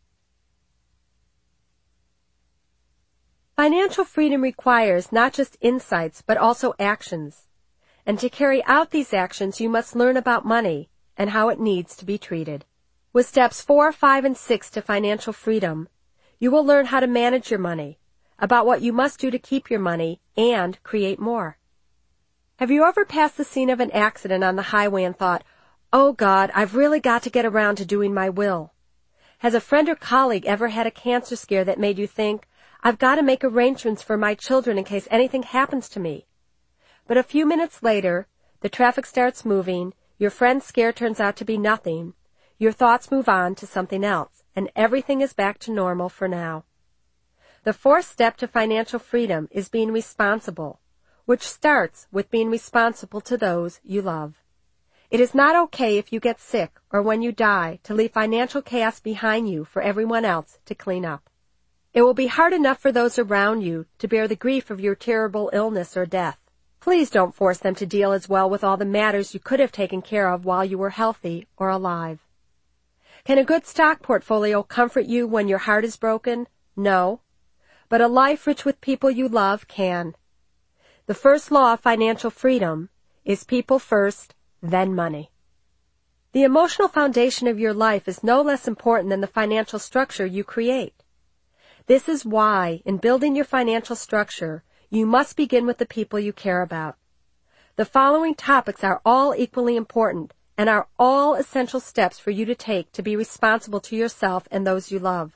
Financial freedom requires not just insights, but also actions. And to carry out these actions, you must learn about money and how it needs to be treated. With steps four, five, and six to financial freedom, you will learn how to manage your money, about what you must do to keep your money, and create more. Have you ever passed the scene of an accident on the highway and thought, "Oh God, I've really got to get around to doing my will"? Has a friend or colleague ever had a cancer scare that made you think, "I've got to make arrangements for my children in case anything happens to me"? But a few minutes later, the traffic starts moving, your friend's scare turns out to be nothing, your thoughts move on to something else, and everything is back to normal for now. The fourth step to financial freedom is being responsible, which starts with being responsible to those you love. It is not okay if you get sick or when you die to leave financial chaos behind you for everyone else to clean up. It will be hard enough for those around you to bear the grief of your terrible illness or death. Please don't force them to deal as well with all the matters you could have taken care of while you were healthy or alive. Can a good stock portfolio comfort you when your heart is broken? No. But a life rich with people you love can. The first law of financial freedom is people first, then money. The emotional foundation of your life is no less important than the financial structure you create. This is why, in building your financial structure, you must begin with the people you care about. The following topics are all equally important and are all essential steps for you to take to be responsible to yourself and those you love.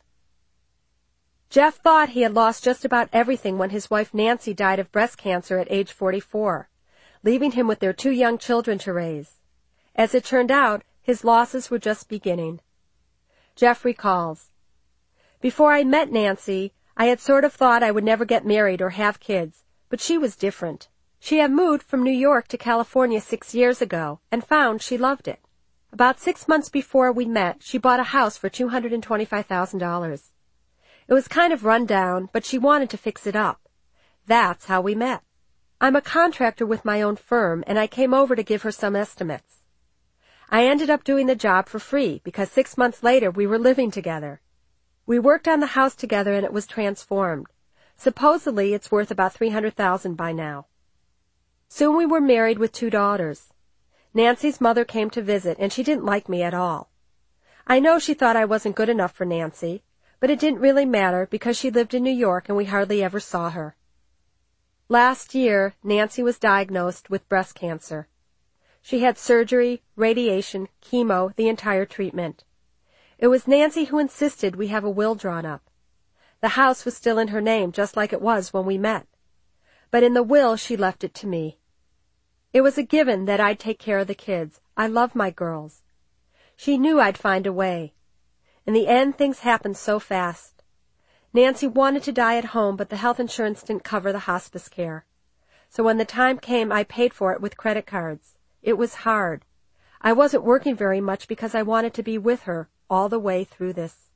Jeff thought he had lost just about everything when his wife Nancy died of breast cancer at age forty-four, leaving him with their two young children to raise. As it turned out, his losses were just beginning. Jeff recalls, "Before I met Nancy, I had sort of thought I would never get married or have kids, but she was different. She had moved from New York to California six years ago and found she loved it. About six months before we met, she bought a house for two hundred twenty-five thousand dollars. It was kind of run down, but she wanted to fix it up. That's how we met. I'm a contractor with my own firm, and I came over to give her some estimates. I ended up doing the job for free because six months later we were living together. We worked on the house together and it was transformed. Supposedly it's worth about three hundred thousand dollars by now. Soon we were married with two daughters. Nancy's mother came to visit and she didn't like me at all. I know she thought I wasn't good enough for Nancy, but it didn't really matter because she lived in New York and we hardly ever saw her. Last year, Nancy was diagnosed with breast cancer. She had surgery, radiation, chemo, the entire treatment. It was Nancy who insisted we have a will drawn up. The house was still in her name, just like it was when we met. But in the will, she left it to me. It was a given that I'd take care of the kids. I love my girls. She knew I'd find a way. In the end, things happened so fast. Nancy wanted to die at home, but the health insurance didn't cover the hospice care. So when the time came, I paid for it with credit cards. It was hard. I wasn't working very much because I wanted to be with her all the way through this.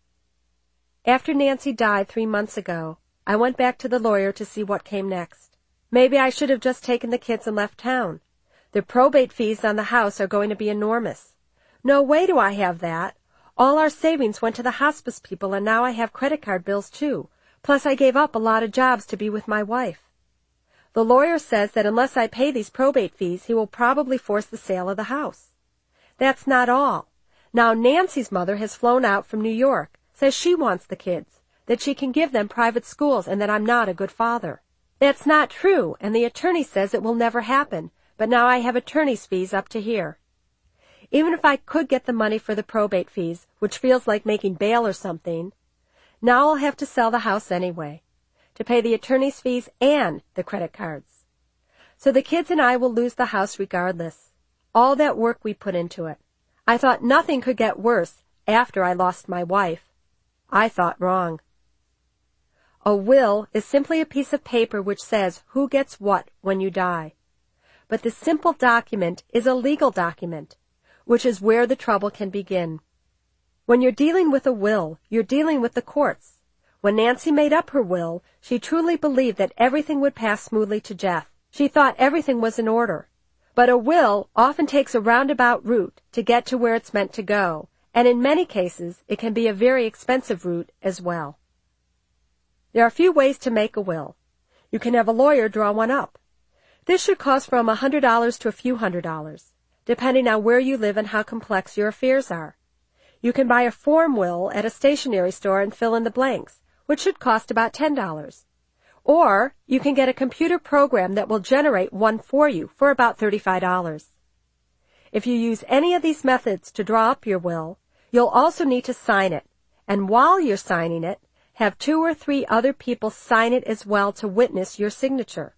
After Nancy died three months ago, I went back to the lawyer to see what came next. Maybe I should have just taken the kids and left town. The probate fees on the house are going to be enormous. No way do I have that. All our savings went to the hospice people, and now I have credit card bills too. Plus I gave up a lot of jobs to be with my wife. The lawyer says that unless I pay these probate fees, he will probably force the sale of the house. That's not all. Now Nancy's mother has flown out from New York, says she wants the kids, that she can give them private schools, and that I'm not a good father. That's not true, and the attorney says it will never happen, but now I have attorney's fees up to here. Even if I could get the money for the probate fees, which feels like making bail or something, now I'll have to sell the house anyway, to pay the attorney's fees and the credit cards. So the kids and I will lose the house regardless. All that work we put into it. I thought nothing could get worse after I lost my wife. I thought wrong. A will is simply a piece of paper which says who gets what when you die. But the simple document is a legal document, which is where the trouble can begin. When you're dealing with a will, you're dealing with the courts. When Nancy made up her will, she truly believed that everything would pass smoothly to Jeff. She thought everything was in order. But a will often takes a roundabout route to get to where it's meant to go, and in many cases, it can be a very expensive route as well. There are a few ways to make a will. You can have a lawyer draw one up. This should cost from a hundred dollars to a few hundred dollars, depending on where you live and how complex your affairs are. You can buy a form will at a stationery store and fill in the blanks, which should cost about ten dollars. Or you can get a computer program that will generate one for you for about thirty-five dollars. If you use any of these methods to draw up your will, you'll also need to sign it, and while you're signing it, have two or three other people sign it as well to witness your signature.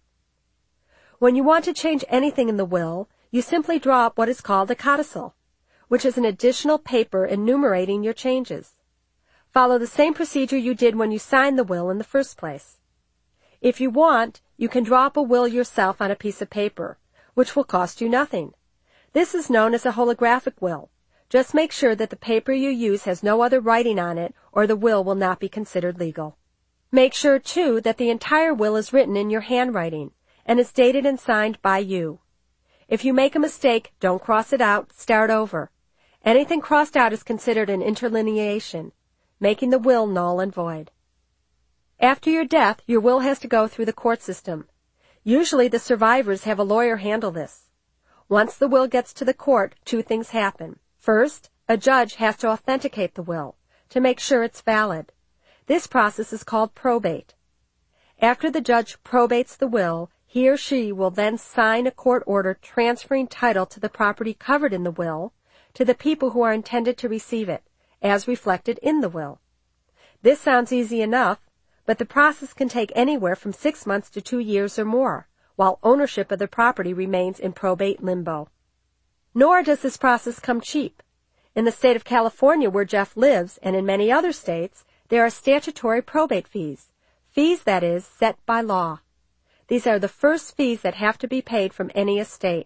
When you want to change anything in the will, you simply draw up what is called a codicil, which is an additional paper enumerating your changes. Follow the same procedure you did when you signed the will in the first place. If you want, you can draw up a will yourself on a piece of paper, which will cost you nothing. This is known as a holographic will. Just make sure that the paper you use has no other writing on it, or the will will not be considered legal. Make sure, too, that the entire will is written in your handwriting, and is dated and signed by you. If you make a mistake, don't cross it out, start over. Anything crossed out is considered an interlineation, making the will null and void. After your death, your will has to go through the court system. Usually the survivors have a lawyer handle this. Once the will gets to the court, two things happen. First, a judge has to authenticate the will to make sure it's valid. This process is called probate. After the judge probates the will, he or she will then sign a court order transferring title to the property covered in the will to the people who are intended to receive it, as reflected in the will. This sounds easy enough, but the process can take anywhere from six months to two years or more, while ownership of the property remains in probate limbo. Nor does this process come cheap. In the state of California where Jeff lives, and in many other states, there are statutory probate fees, fees, that is, set by law. These are the first fees that have to be paid from any estate.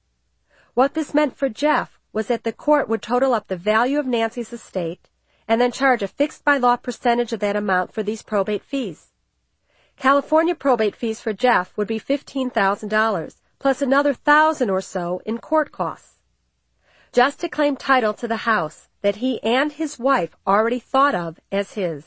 What this meant for Jeff was that the court would total up the value of Nancy's estate and then charge a fixed by law percentage of that amount for these probate fees. California probate fees for Jeff would be fifteen thousand dollars, plus another thousand or so in court costs, just to claim title to the house that he and his wife already thought of as his.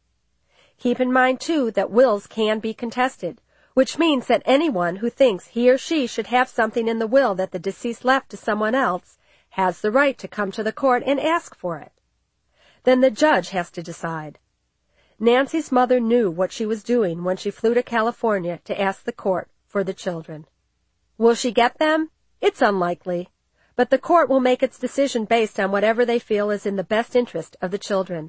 Keep in mind, too, that wills can be contested, which means that anyone who thinks he or she should have something in the will that the deceased left to someone else has the right to come to the court and ask for it. Then the judge has to decide. Nancy's mother knew what she was doing when she flew to California to ask the court for the children. Will she get them? It's unlikely, but the court will make its decision based on whatever they feel is in the best interest of the children.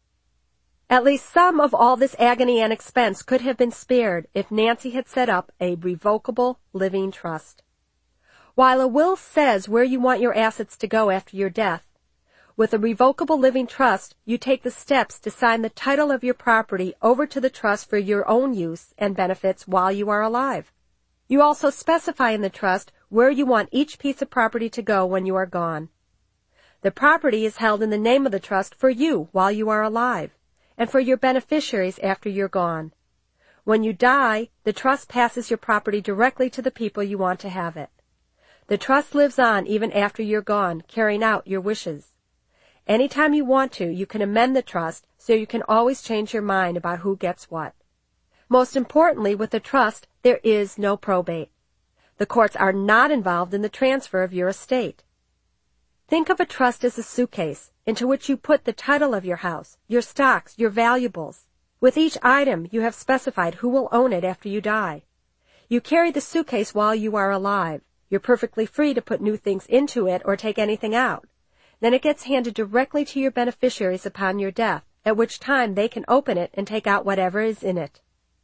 At least some of all this agony and expense could have been spared if Nancy had set up a revocable living trust. While a will says where you want your assets to go after your death, with a revocable living trust, you take the steps to sign the title of your property over to the trust for your own use and benefits while you are alive. You also specify in the trust where you want each piece of property to go when you are gone. The property is held in the name of the trust for you while you are alive, and for your beneficiaries after you're gone. When you die, the trust passes your property directly to the people you want to have it. The trust lives on even after you're gone, carrying out your wishes. Anytime you want to, you can amend the trust so you can always change your mind about who gets what. Most importantly, with the trust, there is no probate. The courts are not involved in the transfer of your estate. Think of a trust as a suitcase into which you put the title of your house, your stocks, your valuables. With each item, you have specified who will own it after you die. You carry the suitcase while you are alive. You're perfectly free to put new things into it or take anything out. Then it gets handed directly to your beneficiaries upon your death, at which time they can open it and take out whatever is in it.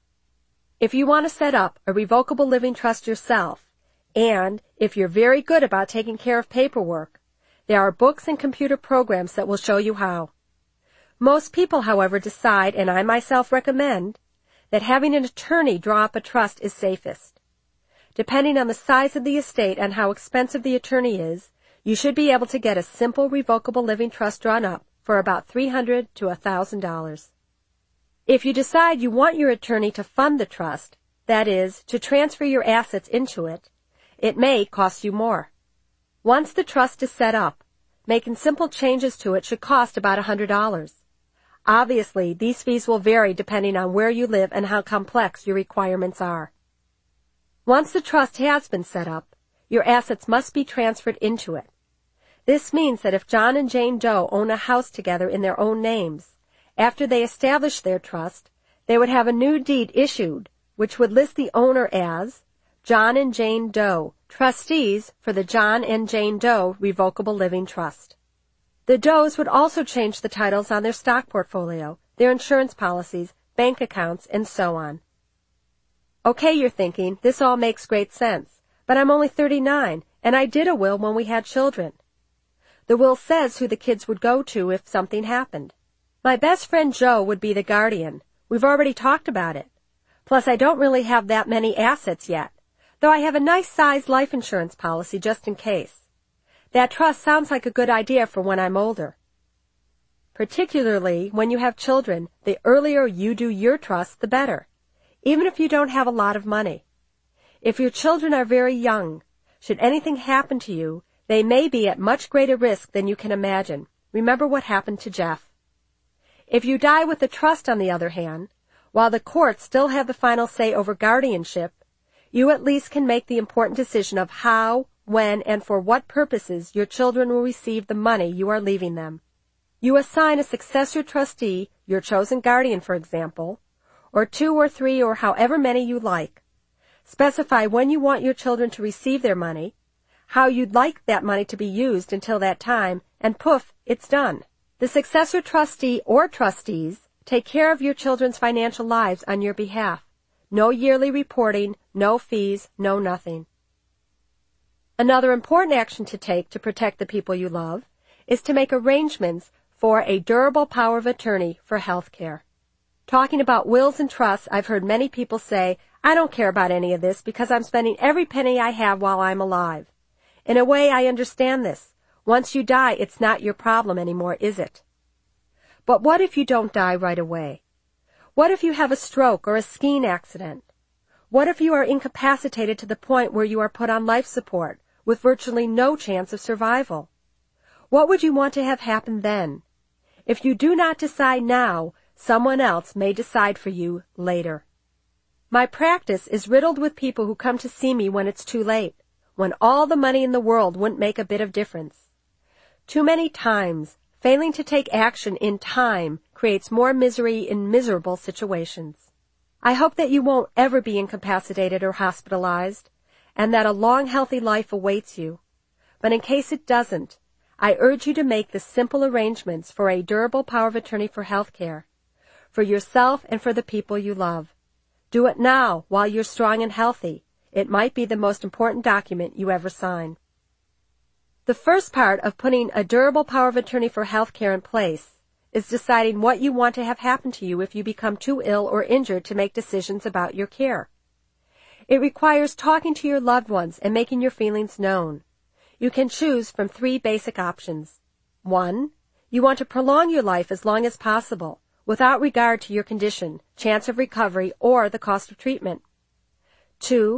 If you want to set up a revocable living trust yourself, and if you're very good about taking care of paperwork, there are books and computer programs that will show you how. Most people, however, decide, and I myself recommend, that having an attorney draw up a trust is safest. Depending on the size of the estate and how expensive the attorney is, you should be able to get a simple revocable living trust drawn up for about three hundred dollars to one thousand dollars. If you decide you want your attorney to fund the trust, that is, to transfer your assets into it, it may cost you more. Once the trust is set up, making simple changes to it should cost about one hundred dollars. Obviously, these fees will vary depending on where you live and how complex your requirements are. Once the trust has been set up, your assets must be transferred into it. This means that if John and Jane Doe own a house together in their own names, after they establish their trust, they would have a new deed issued, which would list the owner as John and Jane Doe, trustees for the John and Jane Doe Revocable Living Trust. The Does would also change the titles on their stock portfolio, their insurance policies, bank accounts, and so on. Okay, you're thinking, this all makes great sense, but I'm only thirty-nine, and I did a will when we had children. The will says who the kids would go to if something happened. My best friend Joe would be the guardian. We've already talked about it. Plus, I don't really have that many assets yet, though I have a nice-sized life insurance policy just in case. That trust sounds like a good idea for when I'm older. Particularly when you have children, the earlier you do your trust, the better, even if you don't have a lot of money. If your children are very young, should anything happen to you, they may be at much greater risk than you can imagine. Remember what happened to Jeff. If you die with a trust, on the other hand, while the courts still have the final say over guardianship, you at least can make the important decision of how, when, and for what purposes your children will receive the money you are leaving them. You assign a successor trustee, your chosen guardian, for example, or two or three or however many you like. Specify when you want your children to receive their money, how you'd like that money to be used until that time, and poof, it's done. The successor trustee or trustees take care of your children's financial lives on your behalf. No yearly reporting, no fees, no nothing. Another important action to take to protect the people you love is to make arrangements for a durable power of attorney for health care. Talking about wills and trusts, I've heard many people say, I don't care about any of this because I'm spending every penny I have while I'm alive. In a way, I understand this. Once you die, it's not your problem anymore, is it? But what if you don't die right away? What if you have a stroke or a skiing accident? What if you are incapacitated to the point where you are put on life support with virtually no chance of survival? What would you want to have happen then? If you do not decide now, someone else may decide for you later. My practice is riddled with people who come to see me when it's too late, when all the money in the world wouldn't make a bit of difference. Too many times, failing to take action in time creates more misery in miserable situations. I hope that you won't ever be incapacitated or hospitalized, and that a long, healthy life awaits you. But in case it doesn't, I urge you to make the simple arrangements for a durable power of attorney for health care, for yourself and for the people you love. Do it now while you're strong and healthy. It might be the most important document you ever sign. The first part of putting a durable power of attorney for health care in place is deciding what you want to have happen to you if you become too ill or injured to make decisions about your care. It requires talking to your loved ones and making your feelings known. You can choose from three basic options. One, you want to prolong your life as long as possible, without regard to your condition, chance of recovery, or the cost of treatment. Two,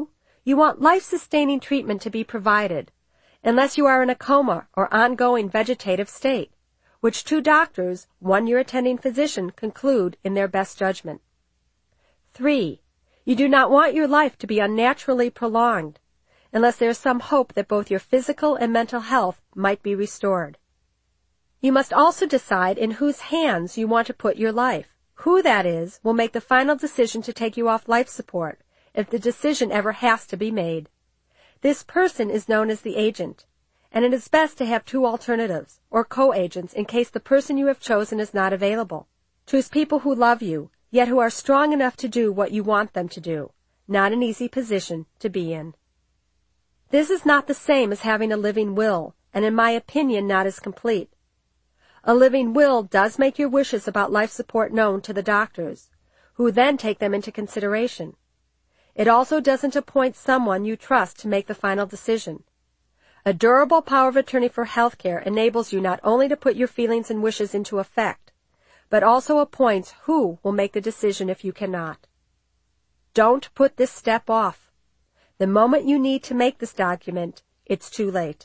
You want life-sustaining treatment to be provided, unless you are in a coma or ongoing vegetative state, which two doctors, one your attending physician, conclude in their best judgment. Three, you do not want your life to be unnaturally prolonged, unless there is some hope that both your physical and mental health might be restored. You must also decide in whose hands you want to put your life. Who, that is, will make the final decision to take you off life support, if the decision ever has to be made. This person is known as the agent, and it is best to have two alternatives, or co-agents, in case the person you have chosen is not available. Choose people who love you, yet who are strong enough to do what you want them to do, not an easy position to be in. This is not the same as having a living will, and in my opinion not as complete. A living will does make your wishes about life support known to the doctors, who then take them into consideration. It also doesn't appoint someone you trust to make the final decision. A durable power of attorney for health care enables you not only to put your feelings and wishes into effect, but also appoints who will make the decision if you cannot. Don't put this step off. The moment you need to make this document, it's too late.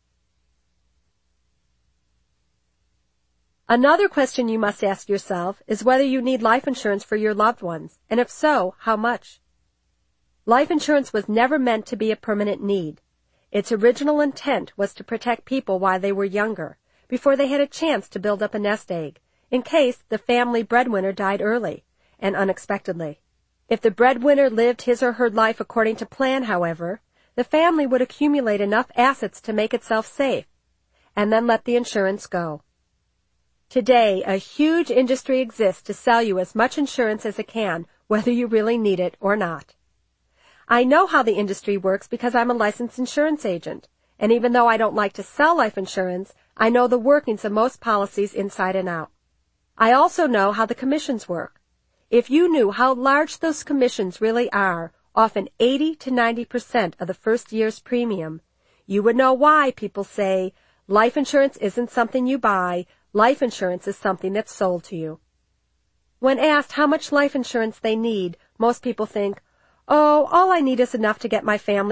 Another question you must ask yourself is whether you need life insurance for your loved ones, and if so, how much. Life insurance was never meant to be a permanent need. Its original intent was to protect people while they were younger, before they had a chance to build up a nest egg, in case the family breadwinner died early and unexpectedly. If the breadwinner lived his or her life according to plan, however, the family would accumulate enough assets to make itself safe, and then let the insurance go. Today, a huge industry exists to sell you as much insurance as it can, whether you really need it or not. I know how the industry works because I'm a licensed insurance agent, and even though I don't like to sell life insurance, I know the workings of most policies inside and out. I also know how the commissions work. If you knew how large those commissions really are, often eighty to ninety percent of the first year's premium, you would know why people say, life insurance isn't something you buy, life insurance is something that's sold to you. When asked how much life insurance they need, most people think, oh, all I need is enough to get my family